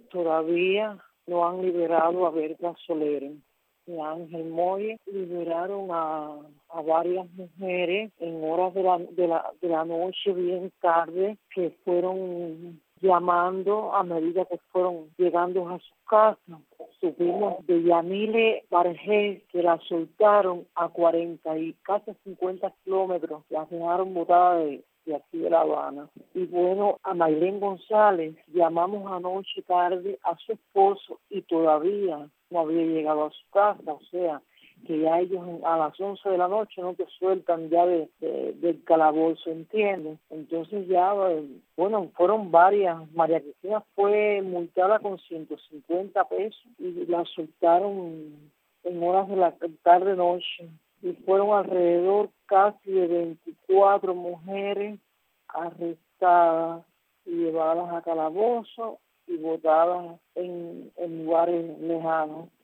todavía no han liberado a Berta Soler y a Ángel Moye. Liberaron a varias mujeres en horas de la noche, bien tarde, que fueron llamando a medida que fueron llegando a sus casas. Supimos de Yamile Barjés, que la soltaron a 40 y casi 50 kilómetros, las dejaron botadas de aquí de La Habana. Y bueno, a Maylén González llamamos anoche tarde a su esposo y todavía no había llegado a su casa, o sea, que ya ellos a las 11 de la noche no te sueltan ya del calabozo, ¿entiendes? Entonces ya, bueno, fueron varias. María Cristina fue multada con 150 pesos y la soltaron en horas de la tarde-noche. Y fueron alrededor casi de 24 mujeres arrestadas y llevadas a calabozo y botadas en lugares lejanos.